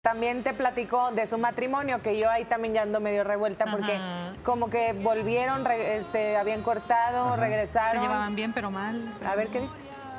También te platicó de su matrimonio, que yo ahí también ya ando medio revuelta porque como que volvieron, habían cortado, regresaron. Se llevaban bien, pero mal. A ver qué dice.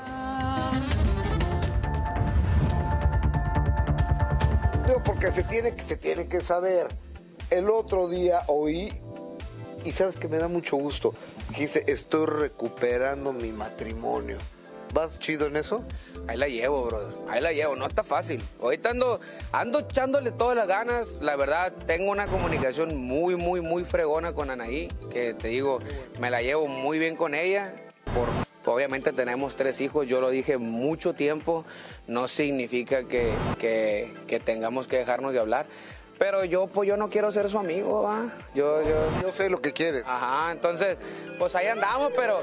Digo, porque se tiene que saber. El otro día oí, y sabes que me da mucho gusto, que dice, estoy recuperando mi matrimonio. ¿Vas chido en eso? Ahí la llevo, brother. Ahí la llevo, no está fácil. Ahorita ando echándole todas las ganas. La verdad, tengo una comunicación muy fregona con Anaí, que te digo, me la llevo muy bien con ella. Obviamente tenemos 3 hijos, yo lo dije mucho tiempo. No significa que tengamos que dejarnos de hablar. Pero yo no quiero ser su amigo, ¿va? Yo sé lo que quieres. Ajá, entonces, pues ahí andamos, pero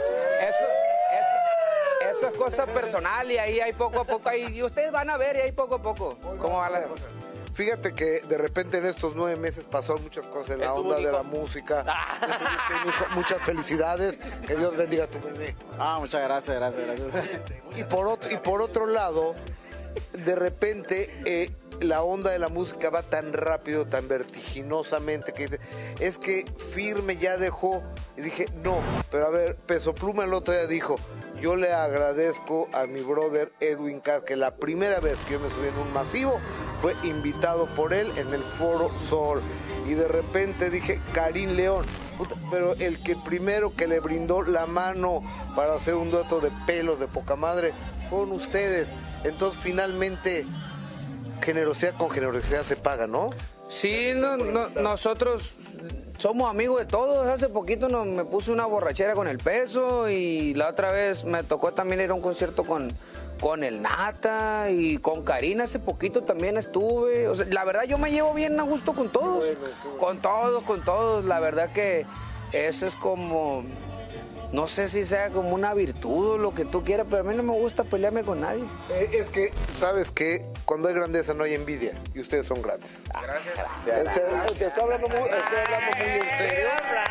eso es cosa personal y ahí hay poco a poco, y ustedes van a ver y ahí poco a poco cómo va la cosa. Fíjate que de repente en estos 9 meses pasaron muchas cosas en la onda de la música. Muchas felicidades, que Dios bendiga a tu bebé. Muchas gracias. Y por otro lado, de repente la onda de la música va tan rápido, tan vertiginosamente, que dice, es que Firme ya dejó. Y dije, no, pero a ver, Peso Pluma el otro día dijo, yo le agradezco a mi brother Edwin Cass, que la primera vez que yo me subí en un masivo fue invitado por él en el Foro Sol. Y de repente dije, Karim León, puta, pero el primero que le brindó la mano para hacer un dueto de pelos de poca madre fueron ustedes. Entonces finalmente generosidad con generosidad se paga, ¿no? Sí, nosotros somos amigos de todos. Hace poquito me puse una borrachera con el Peso y la otra vez me tocó también ir a un concierto con el Nata y con Karina hace poquito también estuve. O sea, la verdad yo me llevo bien a gusto con todos. Con todos. La verdad que eso es como... No sé si sea como una virtud o lo que tú quieras, pero a mí no me gusta pelearme con nadie. Es que, ¿sabes qué? Cuando hay grandeza no hay envidia, y ustedes son grandes. Gracias. Te estoy hablando muy en serio.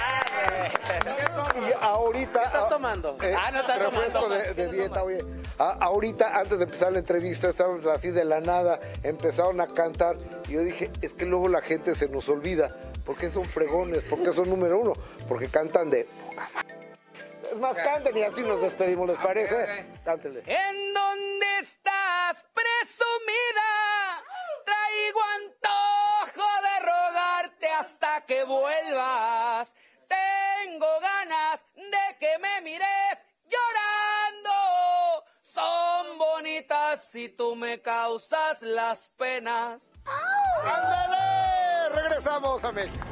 Y ahorita... ¿Qué estás tomando? No estás refresco tomando. de dieta, oye. Ahorita, antes de empezar la entrevista, estábamos así de la nada, empezaron a cantar, y yo dije, es que luego la gente se nos olvida. ¿Por qué son fregones? ¿Por qué son número 1? Porque cantan de... Es más, canten y así nos despedimos, ¿les parece? Okay. Cántele. ¿En dónde estás, presumida? Traigo antojo de rogarte hasta que vuelvas. Tengo ganas de que me mires llorando. Son bonitas si tú me causas las penas. ¡Ándale! Regresamos a México.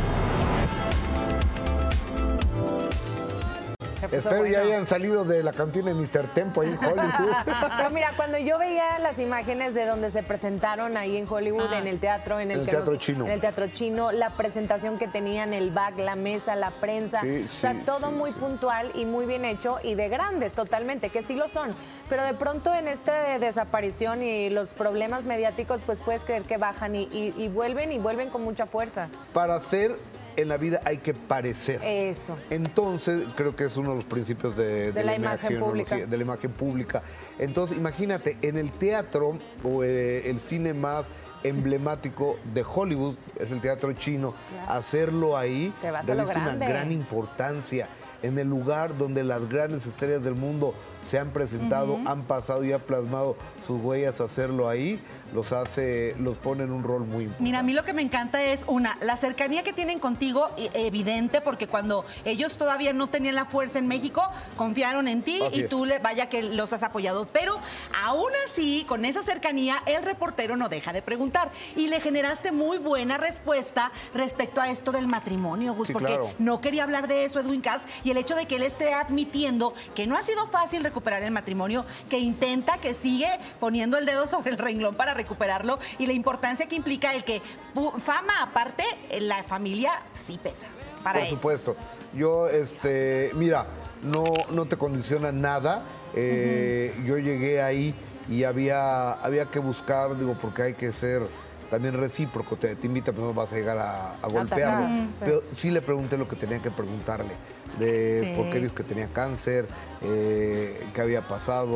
Espero ya hayan salido de la cantina de Mr. Tempo ahí en Hollywood. Pero mira, cuando yo veía las imágenes de donde se presentaron ahí en Hollywood, en el teatro, en el Teatro Chino. En el Teatro Chino, la presentación que tenían, el back, la mesa, la prensa, o sea, todo muy puntual y muy bien hecho y de grandes totalmente, que sí lo son. Pero de pronto en esta desaparición y los problemas mediáticos, pues puedes creer que bajan y vuelven con mucha fuerza. Para hacer en la vida hay que parecer. Eso. Entonces, creo que es uno de los principios de la imagen pública. De la imagen pública. Entonces, imagínate, en el teatro o el cine más emblemático de Hollywood, es el Teatro Chino, hacerlo ahí reviste una gran importancia. En el lugar donde las grandes estrellas del mundo se han presentado, han pasado y han plasmado sus huellas, hacerlo ahí, los pone en un rol muy importante. Mira, a mí lo que me encanta es, la cercanía que tienen contigo, evidente, porque cuando ellos todavía no tenían la fuerza en México, confiaron en ti y tú, vaya que los has apoyado. Pero aún así, con esa cercanía, el reportero no deja de preguntar. Y le generaste muy buena respuesta respecto a esto del matrimonio, Gus, porque no quería hablar de eso Edwin Cass, y el hecho de que él esté admitiendo que no ha sido fácil recuperar el matrimonio, que intenta, que sigue poniendo el dedo sobre el renglón para recuperarlo, y la importancia que implica el que fama aparte, la familia sí pesa para él. Por supuesto. Yo, mira, no te condiciona nada. Yo llegué ahí y había que buscar, porque hay que ser también recíproco, te invita, pero no vas a llegar a golpearlo. Pero sí le pregunté lo que tenía que preguntarle, de por qué dijo que tenía cáncer, qué había pasado,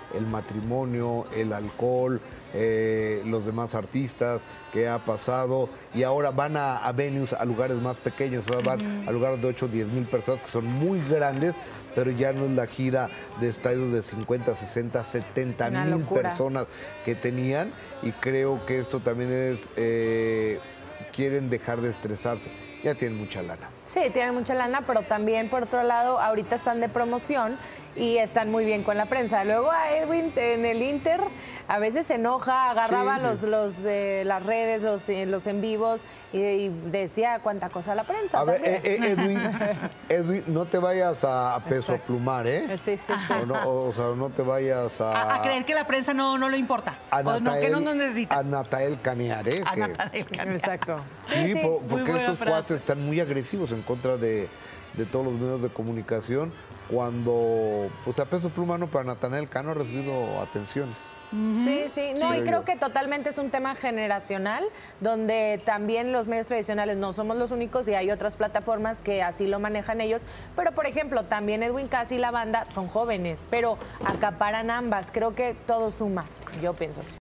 el matrimonio, el alcohol, los demás artistas, qué ha pasado, y ahora van a venues, a lugares más pequeños, o sea, van a lugares de 8 o 10 mil personas que son muy grandes, pero ya no es la gira de estadios de 50, 60, 70 mil personas que tenían, y creo que esto también es, quieren dejar de estresarse, ya tienen mucha lana. Sí, tienen mucha lana, pero también, por otro lado, ahorita están de promoción y están muy bien con la prensa. Luego a Edwin en el Inter a veces se enoja, agarraba las redes, los en vivos y decía cuánta cosa a la prensa. A ver, Edwin, no te vayas a peso plumar, ¿eh? Sí. O sea, no te vayas a creer que la prensa no le importa. Que no nos necesita. A Natael Canear, ¿eh? A Natael Canear. Exacto. Sí, porque estos cuates están muy agresivos en contra de todos los medios de comunicación, cuando, pues a peso pluma no, para Natanael Cano ha recibido atenciones. Sí. No, y creo que totalmente es un tema generacional, donde también los medios tradicionales no somos los únicos y hay otras plataformas que así lo manejan ellos. Pero, por ejemplo, también Edwin Cass y la banda son jóvenes, pero acaparan ambas. Creo que todo suma, yo pienso así.